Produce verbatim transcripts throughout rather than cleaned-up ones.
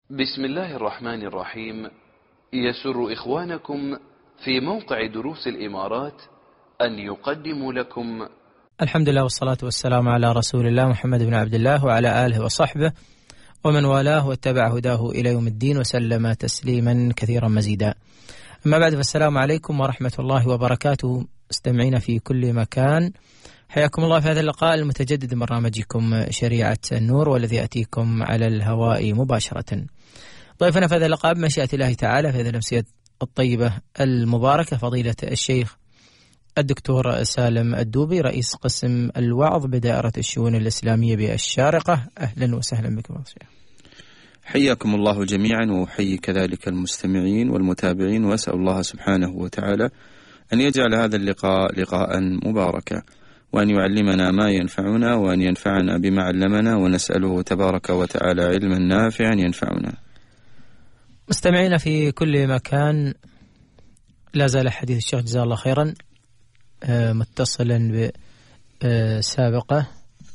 بسم الله الرحمن الرحيم. يسر إخوانكم في موقع دروس الإمارات أن يقدموا لكم الحمد لله والصلاة والسلام على رسول الله محمد بن عبد الله وعلى آله وصحبه ومن والاه واتبع هداه إلى يوم الدين وسلم تسليما كثيرا مزيدا. أما بعد، فالسلام عليكم ورحمة الله وبركاته مستمعين في كل مكان، حياكم الله في هذا اللقاء المتجدد من برنامجكم شريعة النور، والذي يأتيكم على الهواء مباشرة. ضيفنا في هذا اللقاء بمشيئة الله تعالى في هذه الأمسية الطيبة المباركة فضيلة الشيخ الدكتور سالم الدوبي، رئيس قسم الوعظ بدائرة الشؤون الإسلامية بالشارقة. أهلا وسهلا بكم. حياكم الله جميعا، وحيي كذلك المستمعين والمتابعين، وأسأل الله سبحانه وتعالى أن يجعل هذا اللقاء لقاء مباركا، وأن يعلمنا ما ينفعنا، وأن ينفعنا بما علمنا، ونسأله تبارك وتعالى علما نافعا ينفعنا. مستمعين في كل مكان، لا زال حديث الشيخ جزاه الله خيرا متصلا بسابقة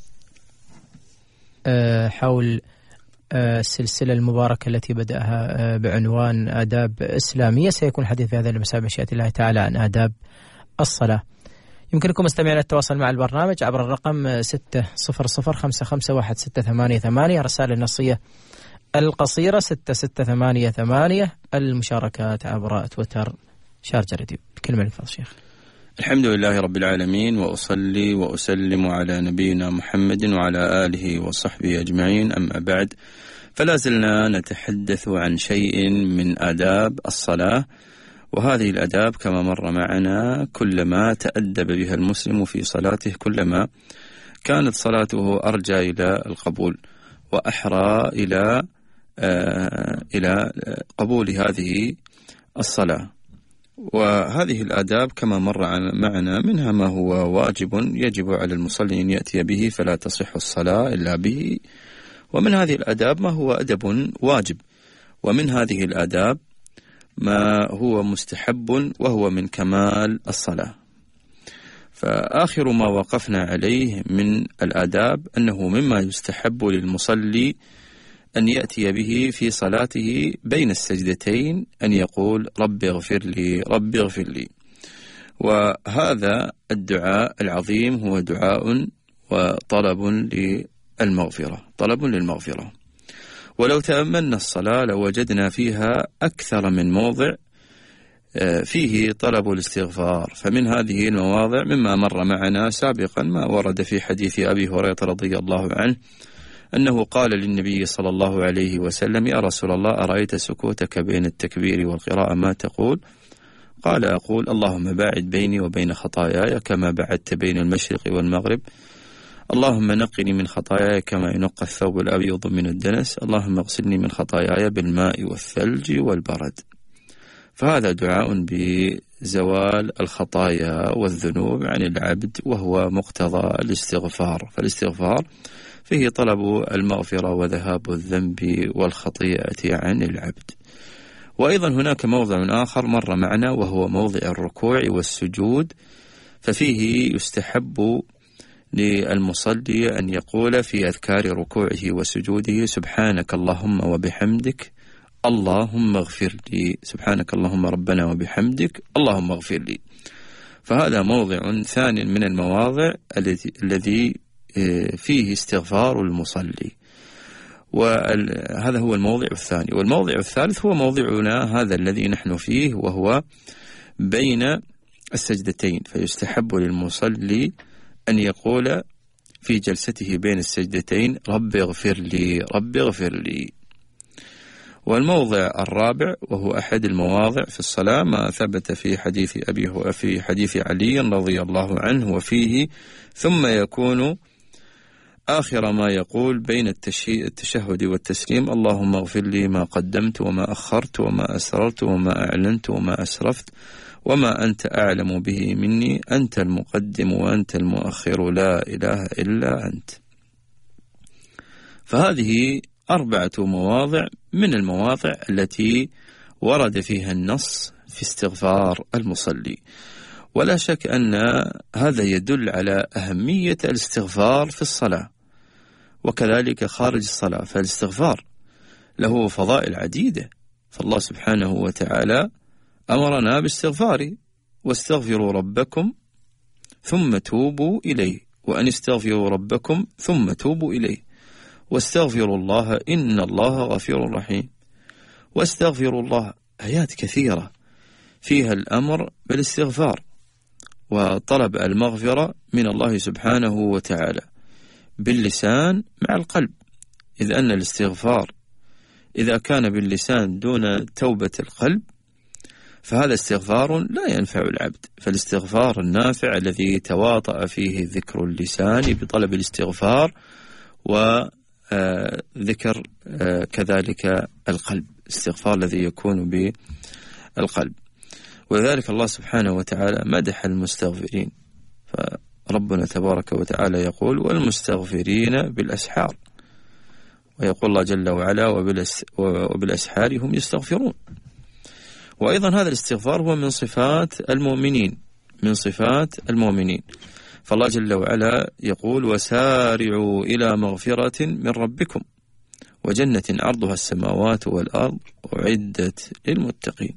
حول السلسلة المباركة التي بدأها بعنوان آداب إسلامية. سيكون حديث في هذا المساء بمشيئة الله تعالى عن آداب الصلاة. يمكنكم مستمعين التواصل مع البرنامج عبر الرقم ستة صفر صفر خمسة خمسة واحد ستة ثمانية ثمانية، رسالة النصية القصيرة ستة ستة ثمانية ثمانية، المشاركات عبر تويتر شارجة راديو. كلمة لك فضل شيخ. الحمد لله رب العالمين، وأصلي وأسلم على نبينا محمد وعلى آله وصحبه أجمعين، أما بعد، فلا زلنا نتحدث عن شيء من آداب الصلاة. وهذه الآداب كما مر معنا كلما تأدب بها المسلم في صلاته كلما كانت صلاته أرجى إلى القبول وأحرى إلى آه إلى قبول هذه الصلاة. وهذه الآداب كما مر معنا منها ما هو واجب يجب على المصلي أن يأتي به فلا تصح الصلاة إلا به، ومن هذه الآداب ما هو أدب واجب، ومن هذه الآداب ما هو مستحب وهو من كمال الصلاة. فآخر ما وقفنا عليه من الآداب أنه مما يستحب للمصلي أن يأتي به في صلاته بين السجدتين أن يقول رب اغفر لي رب اغفر لي. وهذا الدعاء العظيم هو دعاء وطلب للمغفرة، طلب للمغفرة. ولو تأملنا الصلاة لوجدنا فيها أكثر من موضع فيه طلب الاستغفار. فمن هذه المواضع مما مر معنا سابقا ما ورد في حديث أبي هريرة رضي الله عنه أنه قال للنبي صلى الله عليه وسلم: يا رسول الله، أرأيت سكوتك بين التكبير والقراءة ما تقول؟ قال: أقول اللهم باعد بيني وبين خطاياي كما بعدت بين المشرق والمغرب، اللهم نقني من خطاياي كما ينقى الثوب الأبيض من الدنس، اللهم اغسلني من خطاياي بالماء والثلج والبرد. فهذا دعاء بزوال الخطايا والذنوب عن العبد، وهو مقتضى الاستغفار. فالاستغفار فيه طلب المغفرة وذهاب الذنب والخطيئة عن العبد. وأيضا هناك موضع آخر مر معنا وهو موضع الركوع والسجود، ففيه يستحب للمصلي أن يقول في أذكار ركوعه وسجوده: سبحانك اللهم وبحمدك اللهم اغفر لي، سبحانك اللهم ربنا وبحمدك اللهم اغفر لي. فهذا موضع ثاني من المواضع الذي فيه استغفار المصلي، وهذا هو الموضع الثاني. والموضع الثالث هو موضعنا هذا الذي نحن فيه، وهو بين السجدتين. فيستحب للمصلي أن يقول في جلسته بين السجدتين: رب اغفر لي رب اغفر لي. والموضع الرابع وهو أحد المواضع في الصلاة ما ثبت في حديث أبي في حديث علي رضي الله عنه، وفيه: ثم يكون آخر ما يقول بين التشهد والتسليم: اللهم اغفر لي ما قدمت وما أخرت وما أسررت وما أعلنت وما أسرفت وما أنت أعلم به مني، أنت المقدم وأنت المؤخر لا إله إلا أنت. فهذه أربعة مواضع من المواضع التي ورد فيها النص في استغفار المصلي. ولا شك أن هذا يدل على أهمية الاستغفار في الصلاة وكذلك خارج الصلاة. فالاستغفار له فضائل عديدة. فالله سبحانه وتعالى أمرنا باستغفاره: واستغفروا ربكم ثم توبوا إليه، وأن استغفروا ربكم ثم توبوا إليه، واستغفروا الله إن الله غفور رحيم. واستغفروا الله، آيات كثيرة فيها الأمر بالاستغفار وطلب المغفرة من الله سبحانه وتعالى باللسان مع القلب، إذ أن الاستغفار إذا كان باللسان دون توبة القلب فهذا استغفار لا ينفع العبد. فالاستغفار النافع الذي تواطأ فيه ذكر اللسان بطلب الاستغفار وذكر كذلك القلب، الاستغفار الذي يكون بالقلب. ولذلك الله سبحانه وتعالى مدح المستغفرين، فربنا تبارك وتعالى يقول: والمستغفرين بالأسحار، ويقول الله جل وعلا: وبالأسحار هم يستغفرون. وأيضا هذا الاستغفار هو من صفات المؤمنين، من صفات المؤمنين. فالله جل وعلا يقول: وسارعوا إلى مغفرة من ربكم وجنة عرضها السماوات والأرض أعدت للمتقين.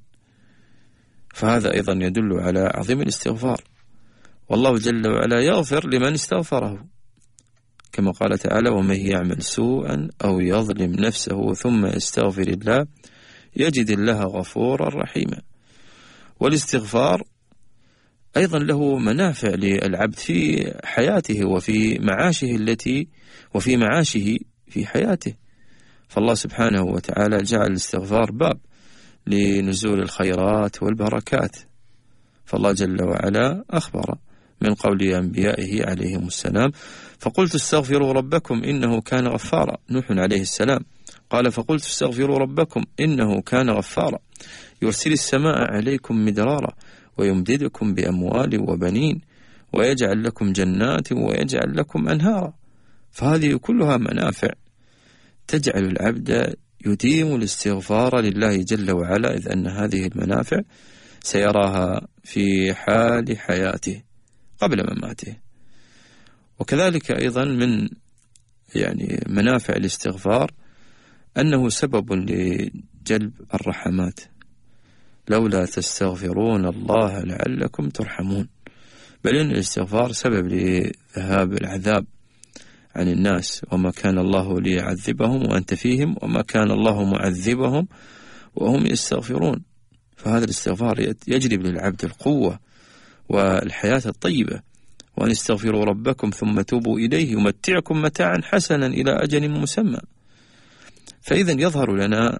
فهذا أيضا يدل على عظيم الاستغفار، والله جل وعلا يغفر لمن استغفره، كما قال تعالى: ومن يعمل سوءا أو يظلم نفسه ثم يستغفر الله يجد الله غفورا رحيما. والاستغفار أيضا له منافع للعبد في حياته وفي معاشه التي وفي معاشه في حياته. فالله سبحانه وتعالى جعل الاستغفار باب لنزول الخيرات والبركات. فالله جل وعلا أخبر من قول أنبيائه عليهم السلام: فقلت استغفروا ربكم إنه كان غفارا. نوح عليه السلام قال: فقلت استغفروا ربكم إنه كان غفارا يرسل السماء عليكم مدرارا ويمددكم بأموال وبنين ويجعل لكم جنات ويجعل لكم أنهارا. فهذه كلها منافع تجعل العبد يديم الاستغفار لله جل وعلا، إذ أن هذه المنافع سيراها في حال حياته قبل مماته. وكذلك أيضا من يعني منافع الاستغفار أنه سبب لجلب الرحمات: لولا تستغفرون الله لعلكم ترحمون. بل إن الاستغفار سبب لذهاب العذاب عن الناس: وما كان الله ليعذبهم وأنت فيهم وما كان الله معذبهم وهم يستغفرون. فهذا الاستغفار يجلب للعبد القوة والحياة الطيبة. وأن استغفروا ربكم ثم توبوا إليه يمتعكم متاعا حسنا إلى أجل مسمى. فإذا يظهر لنا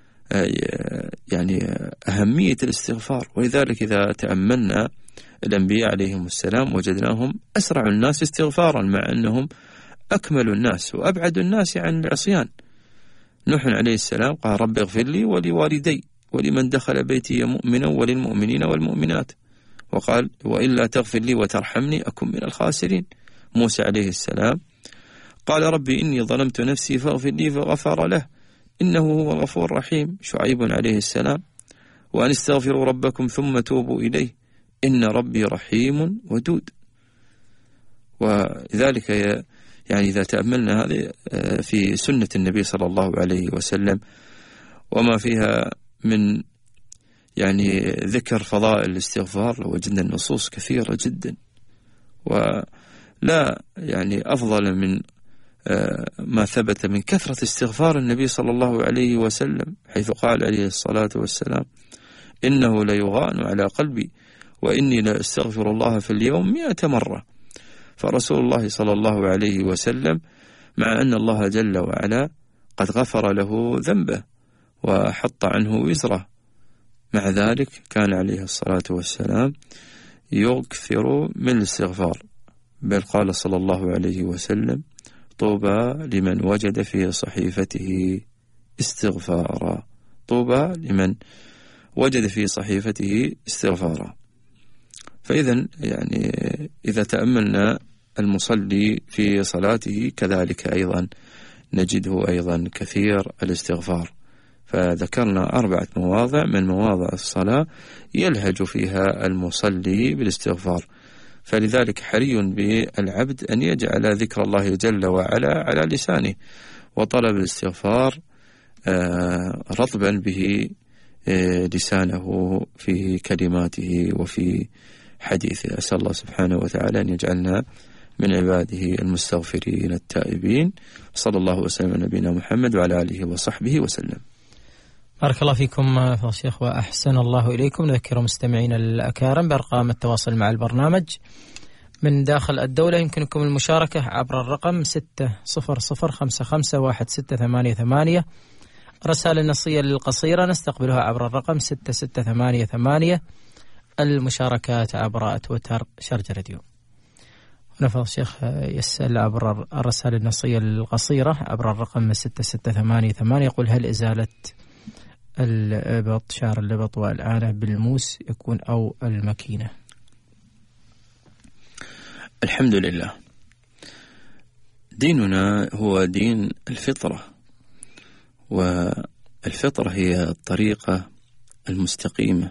يعني أهمية الاستغفار. ولذلك إذا تأملنا الأنبياء عليهم السلام وجدناهم أسرع الناس استغفارا، مع أنهم أكمل الناس وأبعد الناس عن العصيان. نوح عليه السلام قال: رب اغفر لي ولوالدي ولمن دخل بيتي مؤمنا وللمؤمنين والمؤمنات، وقال: وإلا تغفر لي وترحمني أكن من الخاسرين. موسى عليه السلام قال: ربي إني ظلمت نفسي فاغفر لي فغفر له إنه هو غفور رحيم. شعيب عليه السلام: وأن استغفروا ربكم ثم توبوا إليه إن ربي رحيم ودود. وذلك يعني إذا تأملنا هذه في سنة النبي صلى الله عليه وسلم وما فيها من يعني ذكر فضائل الاستغفار، لو وجدنا النصوص كثيرة جدا، ولا يعني أفضل من ما ثبت من كثرة استغفار النبي صلى الله عليه وسلم، حيث قال عليه الصلاة والسلام: إنه ليغان على قلبي وإني لا أستغفر الله في اليوم مئة مرة. فرسول الله صلى الله عليه وسلم مع أن الله جل وعلا قد غفر له ذنبه وحط عنه وزره، مع ذلك كان عليه الصلاة والسلام يكثر من الاستغفار. بل قال صلى الله عليه وسلم: طوبى لمن وجد في صحيفته استغفارا، طوبى لمن وجد في صحيفته استغفارا. فإذا يعني إذا تأملنا المصلي في صلاته كذلك أيضا نجده أيضا كثير الاستغفار. فذكرنا أربعة مواضع من مواضع الصلاة يلهج فيها المصلي بالاستغفار. فلذلك حري بالعبد أن يجعل ذكر الله جل وعلا على لسانه، وطلب الاستغفار رطبا به لسانه في كلماته وفي حديثه. أسأل الله سبحانه وتعالى أن يجعلنا من عباده المستغفرين التائبين. صلى الله وسلم على نبينا محمد وعلى آله وصحبه وسلم. بارك الله فيكم فضل الشيخ وأحسن الله إليكم. نذكر مستمعينا الأكارم بأرقام التواصل مع البرنامج من داخل الدولة. يمكنكم المشاركة عبر الرقم ستة صفر صفر خمسة خمسة واحد ستة ثمانية ثمانية. رسائل النصية القصيرة نستقبلها عبر الرقم ستة ستة ثمانية ثمانية. المشاركات عبر تويتر شرج راديو. هنا فضل الشيخ يسأل عبر الرسائل النصية القصيرة عبر الرقم ستة ستة ثمانية ثمانية، يقول: هل إزالة الإبط شعر الإبط والآنة بالموس يكون أو المكينة؟ الحمد لله، ديننا هو دين الفطرة، والفطرة هي الطريقة المستقيمة،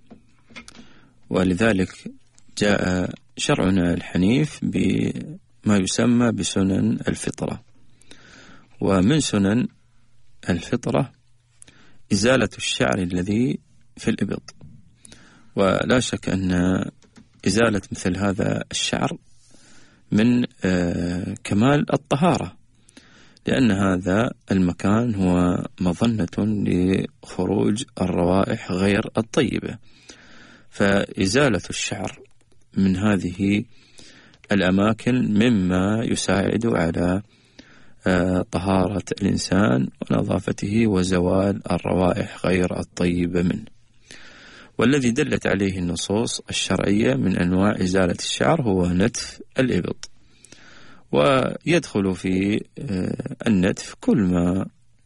ولذلك جاء شرعنا الحنيف بما يسمى بسنن الفطرة. ومن سنن الفطرة إزالة الشعر الذي في الإبط، ولا شك أن إزالة مثل هذا الشعر من كمال الطهارة، لأن هذا المكان هو مظنة لخروج الروائح غير الطيبة، فإزالة الشعر من هذه الأماكن مما يساعد على طهارة الإنسان ونظافته وزوال الروائح غير الطيبة منه. والذي دلت عليه النصوص الشرعية من أنواع إزالة الشعر هو نتف الإبط، ويدخل في النتف كل ما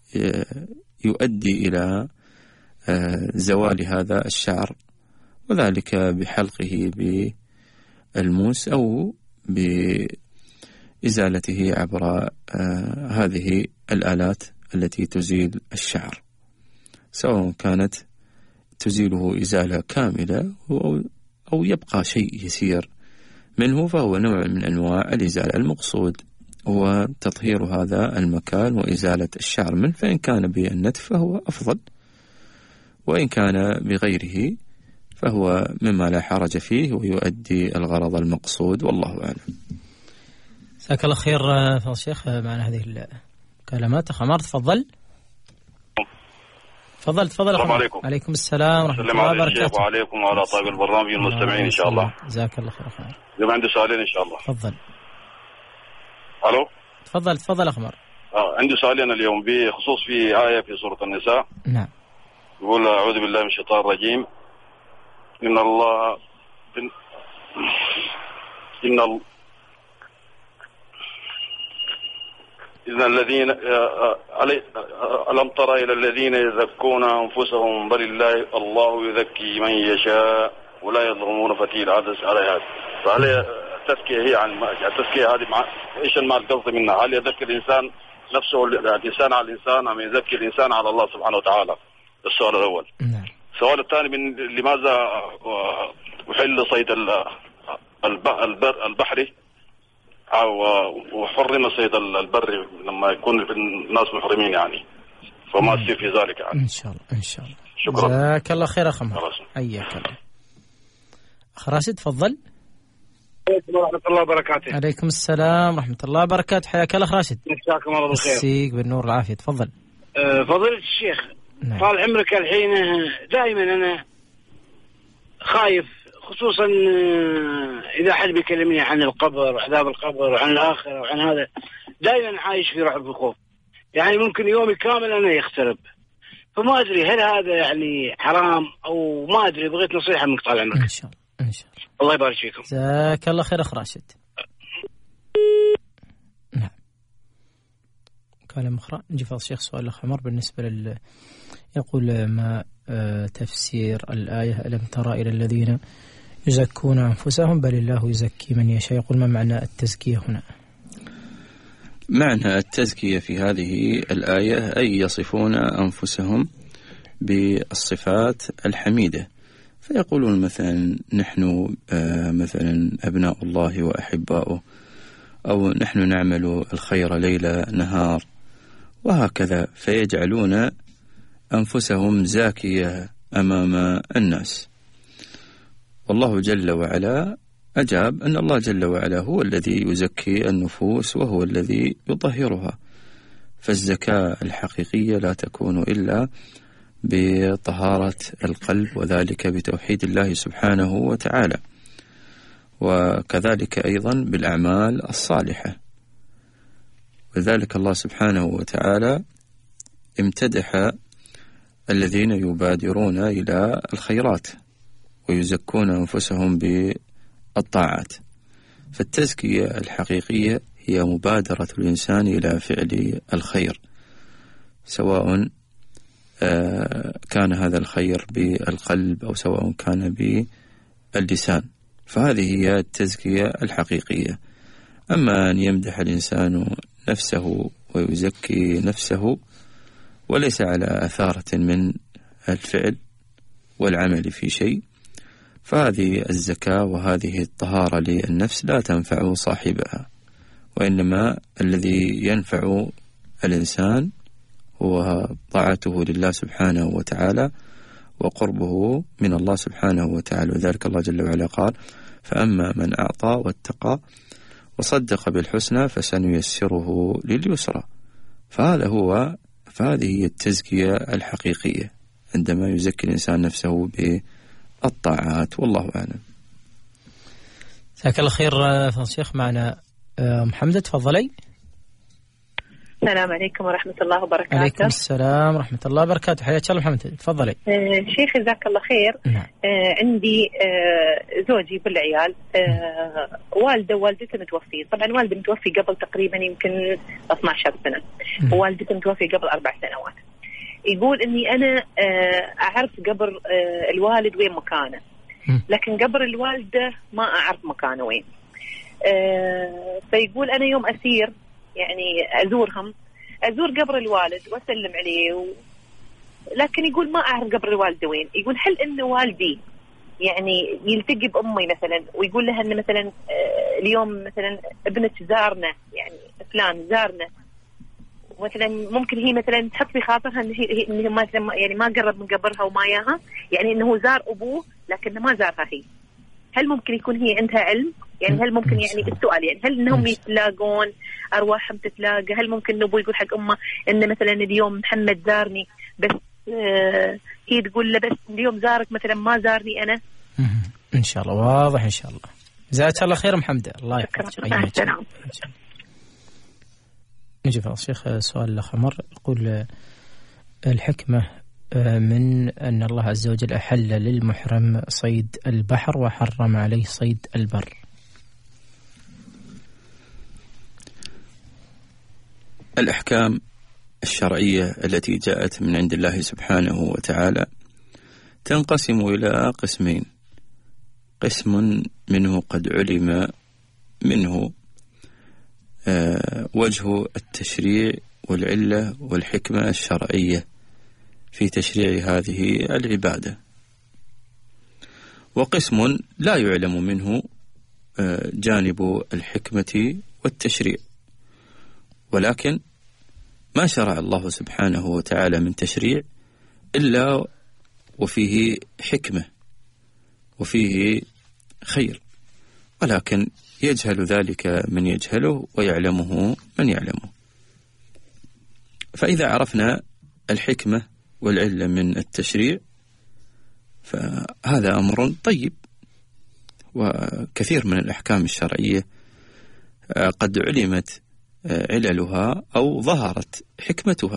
يؤدي إلى زوال هذا الشعر، وذلك بحلقه بالموس أو بإزالته عبر هذه الآلات التي تزيل الشعر، سواء كانت تزيله إزالة كاملة أو يبقى شيء يسير منه، فهو نوع من أنواع الإزالة. المقصود هو تطهير هذا المكان وإزالة الشعر منه، فإن كان بالنتف فهو أفضل، وإن كان بغيره فهو مما لا حرج فيه ويؤدي الغرض المقصود، والله أعلم. جزاك الله خير فضل الشيخ. معنا هذه الكلمات. خمار تفضل. تفضل تفضل. السلام عليكم. عليكم السلام ورحمة الله وبركاته. وعليكم وعلى طيب البرنامج المستمعين إن شاء الله. جزاك الله خير. اليوم عندي سؤالين إن شاء الله. تفضل. ألو. تفضل تفضل أخمر. آه عندي سؤالين اليوم بخصوص في آية في سورة النساء. نعم. يقول: أعوذ بالله من الشيطان الرجيم. إن الله إن, إن ال... إن الذين ألم تر إلى الذين يزكون أنفسهم بل الله الله يزكي من يشاء ولا يظلمون فتيلا. على هذا فهل التزكية هي عن التزكية هذه مع إيش المال القصد منها؟ هل يزكي الإنسان نفسه الإنسان على الإنسان أم يزكي الإنسان على الله سبحانه وتعالى؟ السؤال الأول. نعم. السؤال الثاني: من لماذا أحل صيد البحري أو وحرم صيد البر لما يكون الناس محرمين يعني، فما السر في ذلك يعني؟ إن شاء الله إن شاء الله. شكرا. جزاك الله خير أخ محمد. حياك الله. أخ راشد تفضل. عليكم ورحمة الله وبركاته. عليكم السلام ورحمة الله وبركاته. حياك الله أخ راشد. مساكم الله بالخير. مسيك بالنور والعافية. تفضل. أه فضيلة الشيخ. نعم. طال عمرك الحين دائما أنا خايف، خصوصا إذا حد بيكلمني عن القبر وعذاب القبر وعن الآخرة وعن هذا، دائما عايش في رعب وخوف، يعني ممكن يومي كامل أنا يخترب، فما أدري هل هذا يعني حرام أو ما أدري، بغيت نصيحة منك طال عمرك. إن شاء الله إن شاء الله. الله يبارك فيكم. جزاك الله خير أخ راشد. نعم. كلام أخرى. نجي فضل الشيخ سؤال الأخ عمر بالنسبة لل يقول: ما تفسير الآية ألم ترى إلى الذين يزكون أنفسهم بل الله يزكي من يشاء؟ يقول: ما معنى التزكية هنا؟ معنى التزكية في هذه الآية أي يصفون أنفسهم بالصفات الحميدة، فيقولون مثلا نحن مثلا أبناء الله وأحباؤه، أو نحن نعمل الخير ليل نهار، وهكذا، فيجعلون أنفسهم زاكية أمام الناس. والله جل وعلا أجاب أن الله جل وعلا هو الذي يزكي النفوس وهو الذي يطهرها، فالزكاة الحقيقية لا تكون إلا بطهارة القلب، وذلك بتوحيد الله سبحانه وتعالى، وكذلك أيضا بالأعمال الصالحة. وذلك الله سبحانه وتعالى امتدح الذين يبادرون إلى الخيرات ويزكون أنفسهم بالطاعات. فالتزكية الحقيقية هي مبادرة الإنسان إلى فعل الخير، سواء كان هذا الخير بالقلب أو سواء كان باللسان، فهذه هي التزكية الحقيقية. أما أن يمدح الإنسان نفسه ويزكي نفسه وليس على أثارة من الفعل والعمل في شيء، فهذه الزكاة وهذه الطهارة للنفس لا تنفع صاحبها، وإنما الذي ينفع الإنسان هو طاعته لله سبحانه وتعالى وقربه من الله سبحانه وتعالى. وذلك الله جل وعلا قال: فأما من أعطى واتقى وصدق بالحسنى فسنيسره لليسرى. فهذا هو فهذه هي التزكية الحقيقية عندما يزكي الإنسان نفسه بالطاعات، والله أعلم. جزاك الله خير فضل الشيخ. معنا محمد، تفضلي. السلام عليكم ورحمة الله وبركاته. عليكم السلام ورحمة الله وبركاته، حياك الله محمد، تفضلي. آه شيخ جزاك الله خير. نعم. آه عندي آه زوجي بالعيال، آه والده ووالدته متوفين. طبعا والده متوفي قبل تقريبا يمكن اثنتي عشرة سنة، ووالدته متوفي قبل أربع سنوات. يقول إني أنا آه أعرف قبر آه الوالد وين مكانه، لكن قبر الوالدة ما أعرف مكانه وين. آه فيقول أنا يوم أسير يعني أزورهم، أزور قبر الوالد وأسلم عليه و... لكن يقول ما أعرف قبر الوالد وين. يقول هل إن والدي يعني يلتقي بأمي مثلا ويقول لها إن مثلا اليوم مثلا ابنك زارنا، يعني فلان زارنا، مثلا ممكن هي مثلا تحط في خاطرها إن هي إن مثلا يعني ما قرب من قبرها وما ياها، يعني إنه زار أبوه لكن ما زارها هي. هل ممكن يكون هي عندها علم؟ يعني هل ممكن يعني السؤال يعني هل انهم يتلاقون ارواحهم تتلاقى؟ هل ممكن ابوه يقول حق امه ان مثلا اليوم محمد زارني بس آه هي تقول له بس اليوم زارك مثلا ما زارني انا؟ ان شاء الله واضح ان شاء الله. جزاك الله خير محمد، الله يحفظك. نعم. نجي فضل الشيخ سؤال الاخر مر، يقول الحكمة من أن الله عز وجل أحل للمحرم صيد البحر وحرم عليه صيد البر. الأحكام الشرعية التي جاءت من عند الله سبحانه وتعالى تنقسم إلى قسمين: قسم منه قد علم منه وجه التشريع والعلة والحكمة الشرعية في تشريع هذه العبادة، وقسم لا يعلم منه جانب الحكمة والتشريع، ولكن ما شرع الله سبحانه وتعالى من تشريع إلا وفيه حكمة وفيه خير، ولكن يجهل ذلك من يجهله ويعلمه من يعلمه. فإذا عرفنا الحكمة والعلة من التشريع فهذا أمر طيب. وكثير من الأحكام الشرعية قد علمت عللها أو ظهرت حكمتها،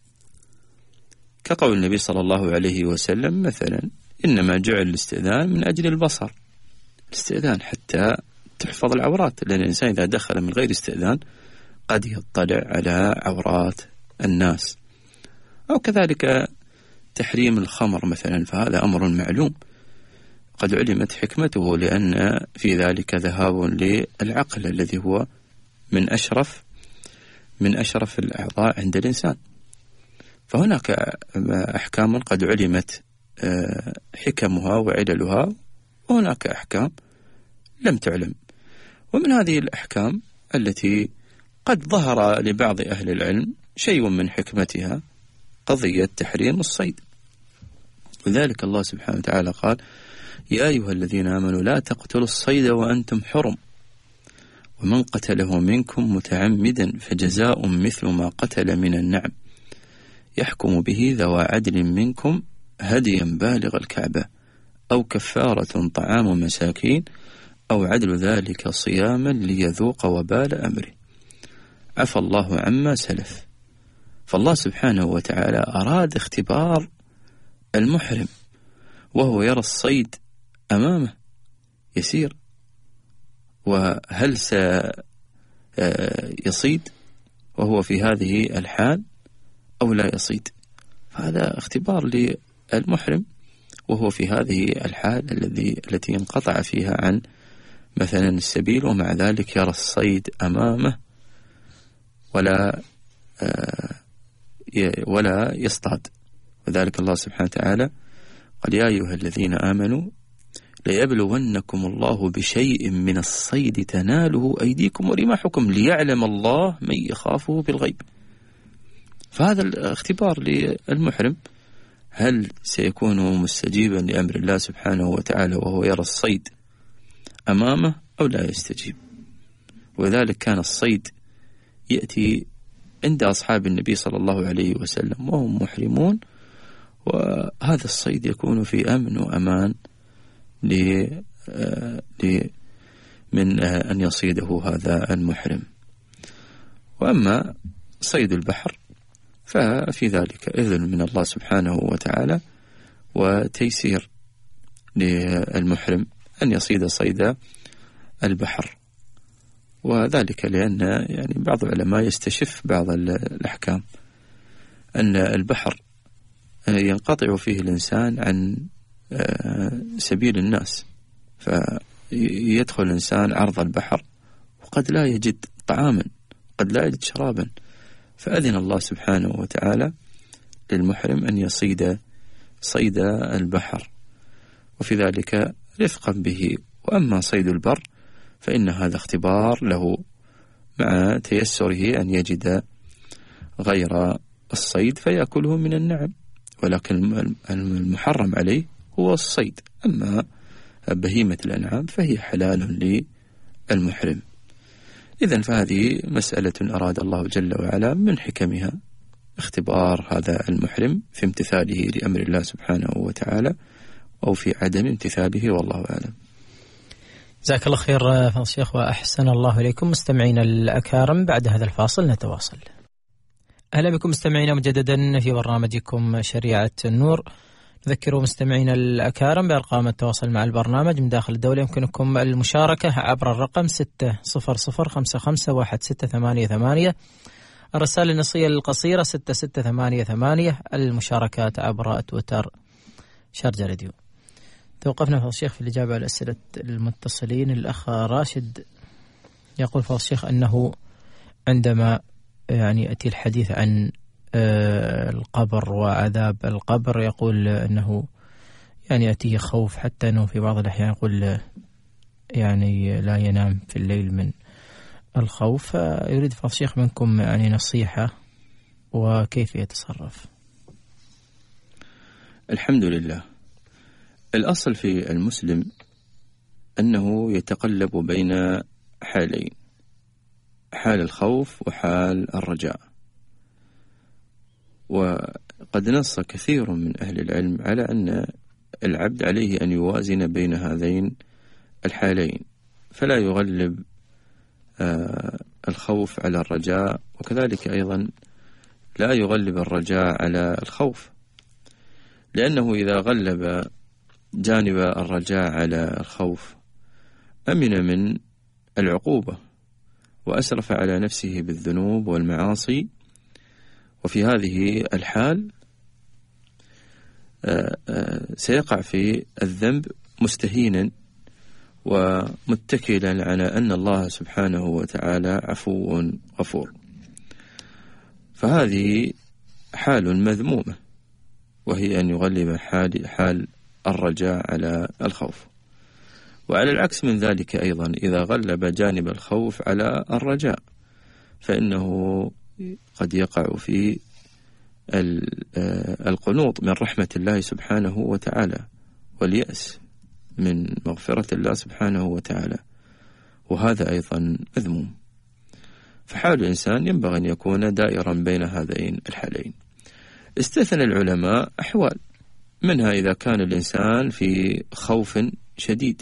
كقول النبي صلى الله عليه وسلم مثلا: إنما جعل الاستئذان من أجل البصر. الاستئذان حتى تحفظ العورات، لأن الإنسان إذا دخل من غير استئذان قد يطلع على عورات الناس. أو كذلك تحريم الخمر مثلا، فهذا أمر معلوم قد علمت حكمته، لأن في ذلك ذهاب للعقل الذي هو من أشرف من أشرف الأعضاء عند الإنسان. فهناك أحكام قد علمت حكمها وعللها، وهناك أحكام لم تعلم. ومن هذه الأحكام التي قد ظهر لبعض أهل العلم شيء من حكمتها قضية تحريم الصيد، وذلك الله سبحانه وتعالى قال: يا أيها الذين آمنوا لا تقتلوا الصيد وأنتم حرم، ومن قتله منكم متعمدا فجزاء مثل ما قتل من النعم، يحكم به ذوى عدل منكم هديا بالغ الكعبة أو كفارة طعام مساكين أو عدل ذلك صياما ليذوق وبال أمره، عفى الله عما سلف. فالله سبحانه وتعالى أراد اختبار المحرم، وهو يرى الصيد أمامه يسير، وهل سيصيد وهو في هذه الحال أو لا يصيد؟ هذا اختبار للمحرم وهو في هذه الحال الذي التي انقطع فيها عن مثلا السبيل، ومع ذلك يرى الصيد أمامه ولا ولا يصطاد. وذلك الله سبحانه وتعالى قال: يا أيها الذين آمنوا ليبلونكم الله بشيء من الصيد تناله أيديكم ورماحكم ليعلم الله من يخافه بالغيب. فهذا الاختبار للمحرم، هل سيكون مستجيبا لأمر الله سبحانه وتعالى وهو يرى الصيد أمامه أو لا يستجيب؟ وذلك كان الصيد يأتي عند أصحاب النبي صلى الله عليه وسلم وهم محرمون، وهذا الصيد يكون في أمن وأمان ل من أن يصيده هذا المحرم. وأما صيد البحر ففي ذلك إذن من الله سبحانه وتعالى وتيسير للمحرم أن يصيد صيد البحر، وذلك لأن يعني بعض العلماء يستشف بعض الأحكام أن البحر ينقطع فيه الإنسان عن سبيل الناس، فيدخل الإنسان عرض البحر وقد لا يجد طعاما، قد لا يجد شرابا، فأذن الله سبحانه وتعالى للمحرم أن يصيد صيد البحر، وفي ذلك رفقا به. وأما صيد البر فإن هذا اختبار له مع تيسره أن يجد غير الصيد فيأكله من النعم، ولكن المحرم عليه هو الصيد. أما بهيمة الأنعام فهي حلال للمحرم. إذن فهذه مسألة أراد الله جل وعلا من حكمها اختبار هذا المحرم في امتثاله لأمر الله سبحانه وتعالى أو في عدم امتثاله، والله أعلم. جزاك الله خير فضل الشيخ وأحسن الله إليكم. مستمعينا الأكارم، بعد هذا الفاصل نتواصل. أهلا بكم مستمعينا مجددا في برنامجكم شريعة النور. نذكر مستمعينا الأكارم بأرقام التواصل مع البرنامج من داخل الدولة. يمكنكم المشاركة عبر الرقم ستة صفر صفر خمسة خمسة واحد ستة ثمانية ثمانية، الرسالة النصية القصيرة ستة ستة ثمانية ثمانية، المشاركات عبر تويتر شارجة راديو. توقفنا فضل الشيخ في الإجابة على أسئلة المتصلين. الأخ راشد يقول فضل الشيخ أنه عندما يعني يأتي الحديث عن القبر وعذاب القبر يقول أنه يعني يأتيه خوف، حتى أنه في بعض الأحيان يقول يعني لا ينام في الليل من الخوف. يريد فضل الشيخ منكم يعني نصيحة وكيف يتصرف. الحمد لله. الأصل في المسلم أنه يتقلب بين حالين، حال الخوف وحال الرجاء، وقد نص كثير من أهل العلم على أن العبد عليه أن يوازن بين هذين الحالين، فلا يغلب الخوف على الرجاء، وكذلك أيضا لا يغلب الرجاء على الخوف، لأنه إذا غلب جانب الرجاء على الخوف أمن من العقوبة وأسرف على نفسه بالذنوب والمعاصي، وفي هذه الحال سيقع في الذنب مستهينا ومتكلا على أن الله سبحانه وتعالى عفو غفور. فهذه حال مذمومة، وهي أن يغلب حال, حال الرجاء على الخوف. وعلى العكس من ذلك أيضا إذا غلب جانب الخوف على الرجاء فإنه قد يقع في القنوط من رحمة الله سبحانه وتعالى واليأس من مغفرة الله سبحانه وتعالى، وهذا أيضا مذموم. فحال الإنسان ينبغي أن يكون دائرا بين هذين الحالين. استثنى العلماء أحوال، منها إذا كان الإنسان في خوف شديد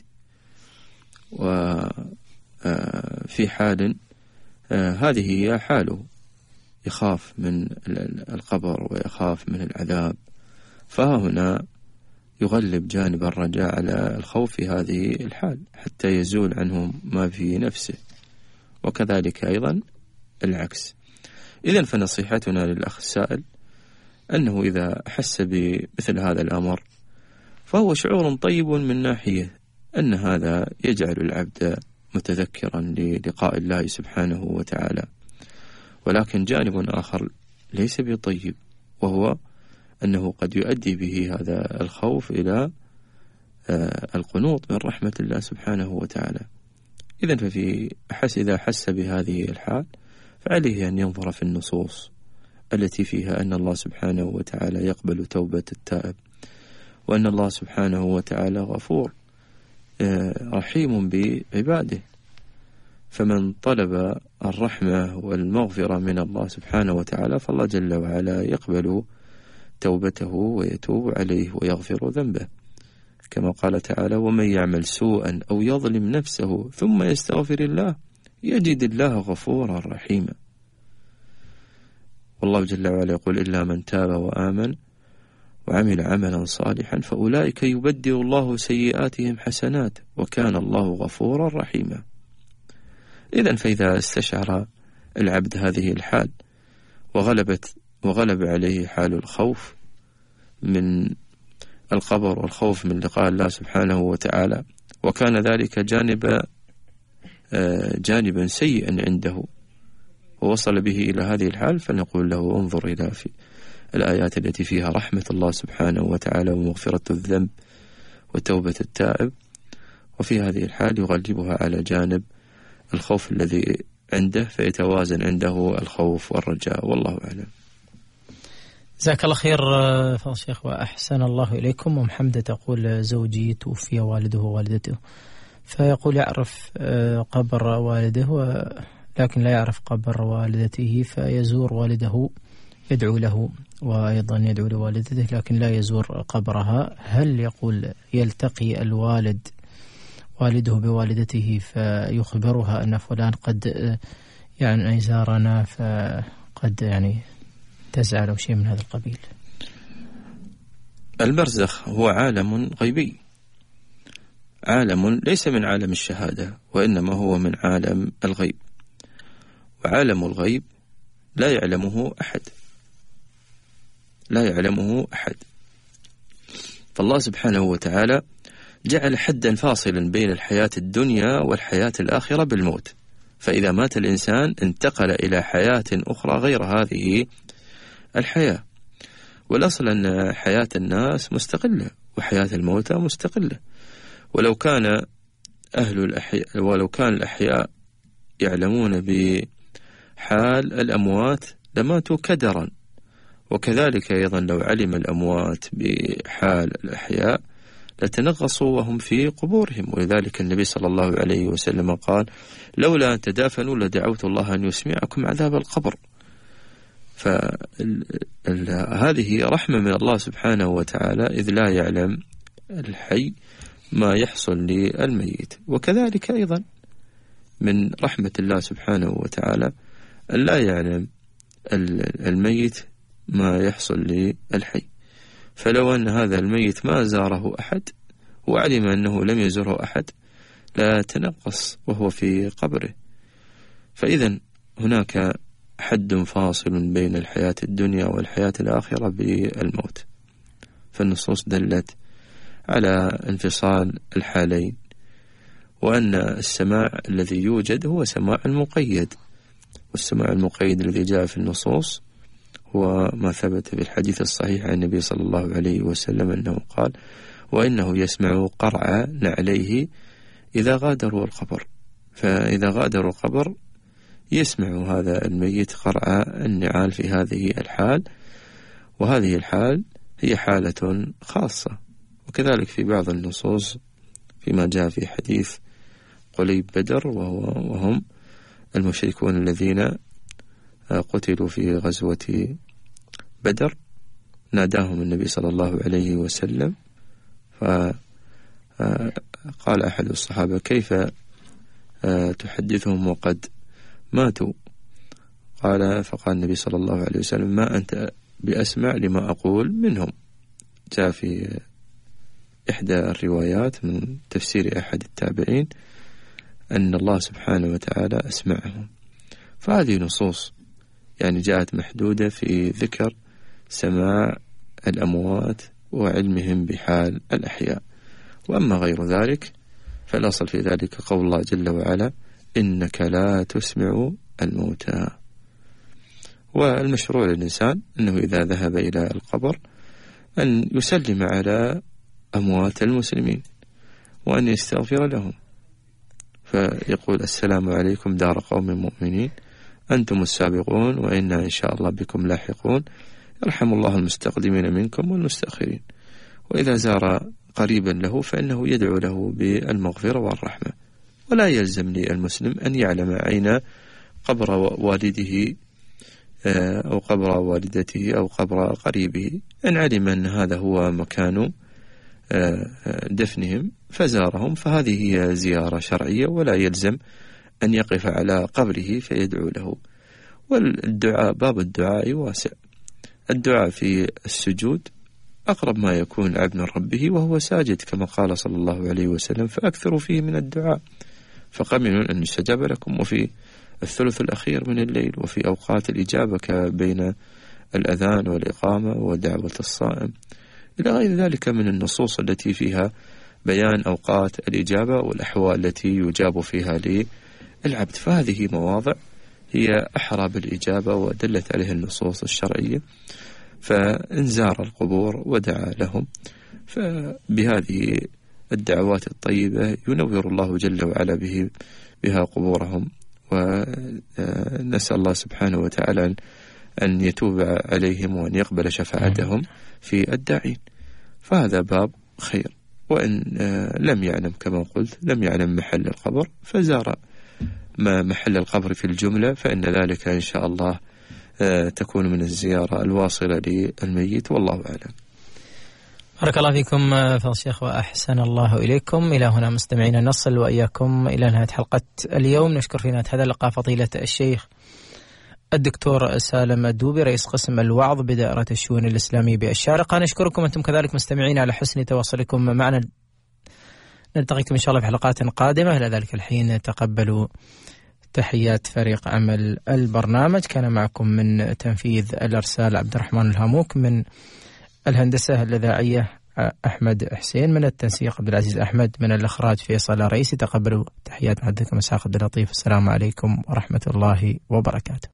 وفي حال هذه هي حاله، يخاف من القبر ويخاف من العذاب، فهنا يغلب جانب الرجاء على الخوف في هذه الحال حتى يزول عنه ما في نفسه، وكذلك أيضا العكس. إذن فنصيحتنا للأخ السائل أنه إذا أحس بمثل هذا الأمر فهو شعور طيب من ناحية أن هذا يجعل العبد متذكرا للقاء الله سبحانه وتعالى، ولكن جانب آخر ليس بطيب، وهو أنه قد يؤدي به هذا الخوف إلى القنوط من رحمة الله سبحانه وتعالى. إذن ففي أحس إذا حس بهذه الحال فعليه أن ينظر في النصوص التي فيها أن الله سبحانه وتعالى يقبل توبة التائب، وأن الله سبحانه وتعالى غفور رحيم بعباده، فمن طلب الرحمة والمغفرة من الله سبحانه وتعالى فالله جل وعلا يقبل توبته ويتوب عليه ويغفر ذنبه، كما قال تعالى: ومن يعمل سوءا أو يظلم نفسه ثم يستغفر الله يجد الله غفورا رحيما. والله جل وعلا يقول: إلا من تاب وآمن وعمل عملا صالحا فأولئك يبدل الله سيئاتهم حسنات وكان الله غفورا رحيما. إذن فإذا استشعر العبد هذه الحال وغلبت وغلب عليه حال الخوف من القبر والخوف من لقاء الله سبحانه وتعالى، وكان ذلك جانب جانبا سيئا عنده ووصل به إلى هذه الحال، فنقول له: انظر إلى في الآيات التي فيها رحمة الله سبحانه وتعالى ومغفرة الذنب وتوبة التائب، وفي هذه الحال يغلبها على جانب الخوف الذي عنده فيتوازن عنده الخوف والرجاء، والله أعلم. جزاك الله خير فضل الشيخ وأحسن الله إليكم. أم حمدة تقول: زوجي توفي والده ووالدته، فيقول يعرف قبر والده لكن لا يعرف قبر والدته، فيزور والده يدعو له وأيضا يدعو لوالدته لكن لا يزور قبرها. هل يقول يلتقي الوالد والده بوالدته فيخبرها أن فلان قد يعني زارنا فقد يعني تزعل أو شيء من هذا القبيل؟ البرزخ هو عالم غيبي، عالم ليس من عالم الشهادة وإنما هو من عالم الغيب، وعالم الغيب لا يعلمه أحد، لا يعلمه أحد. فالله سبحانه وتعالى جعل حدا فاصلا بين الحياة الدنيا والحياة الآخرة بالموت، فإذا مات الإنسان انتقل إلى حياة أخرى غير هذه الحياة. والأصل أن حياة الناس مستقلة وحياة الموتى مستقلة، ولو كان أهل الأحياء ولو كان الأحياء يعلمون بحال الأموات لماتوا كدرا، وكذلك أيضا لو علم الأموات بحال الأحياء لتنغصوا وهم في قبورهم. ولذلك النبي صلى الله عليه وسلم قال: لولا أن تدافنوا لدعوت الله أن يسمعكم عذاب القبر. فهذه رحمة من الله سبحانه وتعالى، إذ لا يعلم الحي ما يحصل للميت، وكذلك أيضا من رحمة الله سبحانه وتعالى أن لا يعلم الميت ما يحصل للحي. فلو أن هذا الميت ما زاره أحد وعلم أنه لم يزره أحد لا تنقص وهو في قبره. فإذا هناك حد فاصل بين الحياة الدنيا والحياة الآخرة بالموت، فالنصوص دلت على انفصال الحالين، وأن السماع الذي يوجد هو سماع المقيد، والسماع المقيد الذي جاء في النصوص هو ما ثبت في الحديث الصحيح عن النبي صلى الله عليه وسلم أنه قال: وإنه يسمع قرع نعليه إذا غادروا القبر. فإذا غادروا القبر يسمع هذا الميت قرع النعال في هذه الحال، وهذه الحال هي حالة خاصة. وكذلك في بعض النصوص فيما جاء في حديث قليب بدر وهو وهم المشركون الذين قتلوا في غزوة بدر، ناداهم النبي صلى الله عليه وسلم، فقال أحد الصحابة: كيف تحدثهم وقد ماتوا؟ قال فقال النبي صلى الله عليه وسلم: ما أنت بأسمع لما أقول منهم. جاء في إحدى الروايات من تفسير أحد التابعين أن الله سبحانه وتعالى أسمعهم. فهذه نصوص يعني جاءت محدودة في ذكر سماع الأموات وعلمهم بحال الأحياء. وأما غير ذلك فالأصل في ذلك قول الله جل وعلا: إنك لا تسمع الموتى. والمشروع للإنسان أنه إذا ذهب إلى القبر أن يسلم على أموات المسلمين وأن يستغفر لهم، فيقول: السلام عليكم دار قوم مؤمنين، أنتم السابقون وإنا إن شاء الله بكم لاحقون، يرحم الله المستقدمين منكم والمستأخرين. وإذا زار قريبا له فإنه يدعو له بالمغفرة والرحمة. ولا يلزم للمسلم أن يعلم أين قبر والده أو قبر والدته أو قبر قريبه. إن علم أن هذا هو مكان دفنهم فزارهم فهذه هي زيارة شرعية، ولا يلزم أن يقف على قبره فيدعو له. والدعاء باب الدعاء واسع. الدعاء في السجود أقرب ما يكون العبد من ربه وهو ساجد، كما قال صلى الله عليه وسلم: فأكثروا فيه من الدعاء فقمنوا أن يستجاب لكم. وفي الثلث الأخير من الليل، وفي أوقات الإجابة كبين الأذان والإقامة ودعوة الصائم إلى غير ذلك من النصوص التي فيها بيان أوقات الإجابة والأحوال التي يجاب فيها للعبد. فهذه مواضع هي أحرى بالإجابة ودلت عليها النصوص الشرعية. فإن زار القبور ودعا لهم فبهذه الدعوات الطيبة ينور الله جل وعلا به بها قبورهم. ونسأل الله سبحانه وتعالى أن يتوب عليهم وأن يقبل شفاعتهم في الداعين. فهذا باب خير. وإن لم يعلم كما قلت لم يعلم محل القبر فزار ما محل القبر في الجملة فإن ذلك إن شاء الله تكون من الزيارة الواصلة للميت، والله أعلم. بارك الله فيكم فضل الشيخ وأحسن الله إليكم. إلى هنا مستمعينا نصل وإياكم إلى نهاية حلقة اليوم. نشكر في نهاية هذا اللقاء فضيلة الشيخ الدكتور سالم الدوبي رئيس قسم الوعظ بدائرة الشؤون الإسلامية بالشارقة. نشكركم أنتم كذلك مستمعين على حسن تواصلكم معنا. نلتقيكم إن شاء الله في حلقات قادمة. إلى ذلك الحين تقبلوا تحيات فريق عمل البرنامج. كان معكم من تنفيذ الأرسال عبد الرحمن الهاموك، من الهندسة الإذاعية أحمد حسين، من التنسيق عبد العزيز أحمد، من الإخراج فيصل رئيسي. تقبلوا تحيات محدثكم إسحاق عبد اللطيف. السلام عليكم ورحمة الله وبركاته.